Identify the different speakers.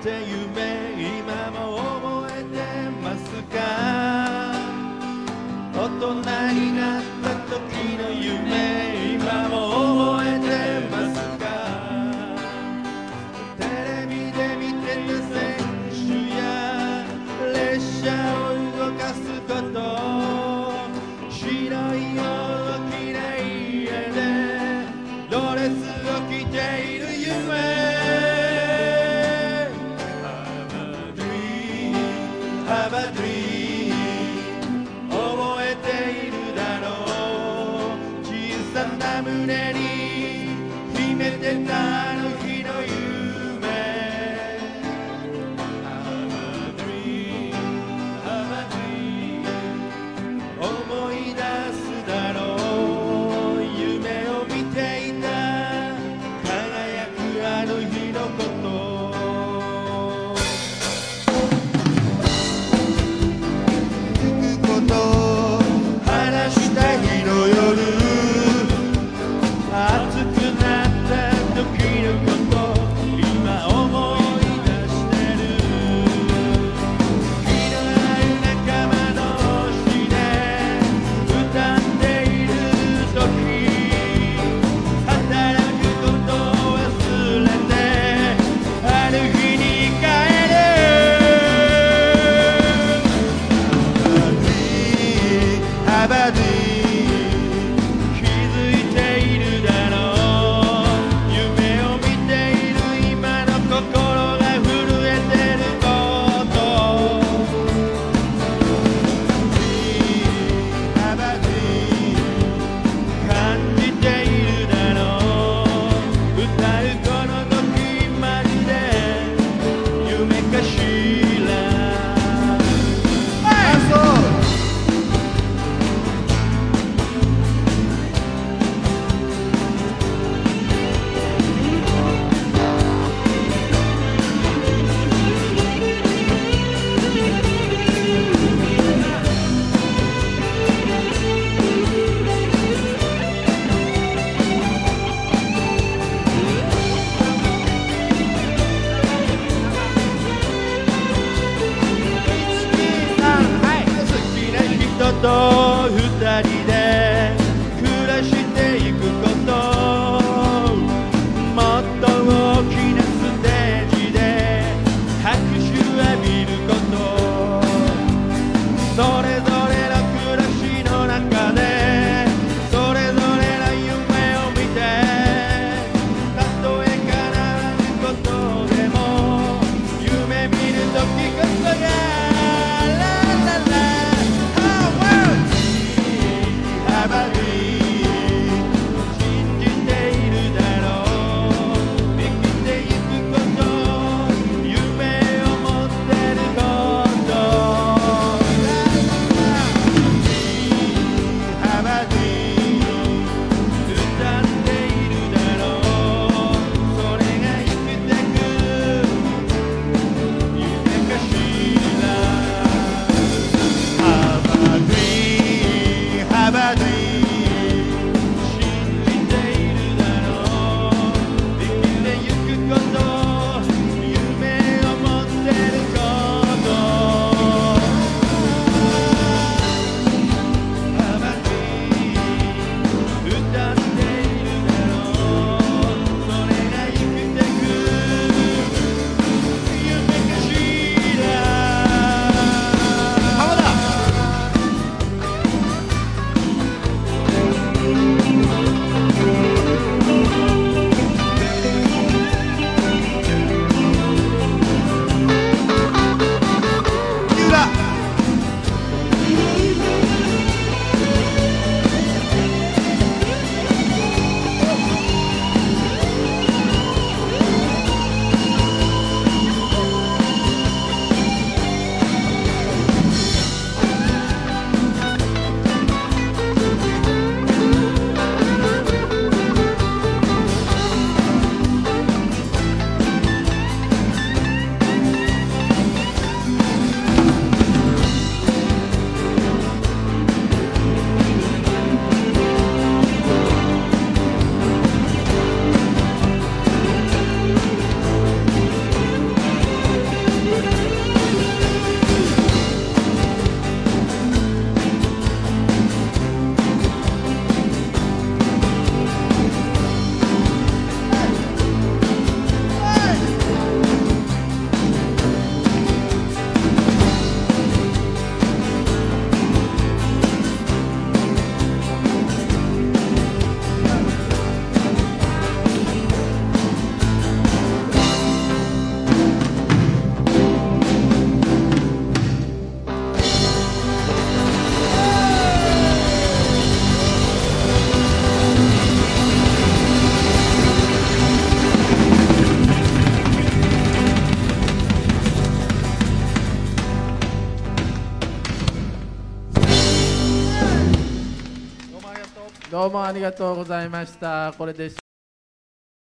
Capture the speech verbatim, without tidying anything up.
Speaker 1: って夢今も覚えてますか？大人になった時の夢今も覚えてますか？テレビで見てた選手や列車を動かすこと白い大きな家でドレスを着ている夢Have a dream 覚えているだろう小さな胸に秘めてたあの日の夢 Have a dream Have a dream 思い出すだろう夢を見ていた輝くあの日のこと話した日の夜熱くなった時の
Speaker 2: どうもありがとうございました。これで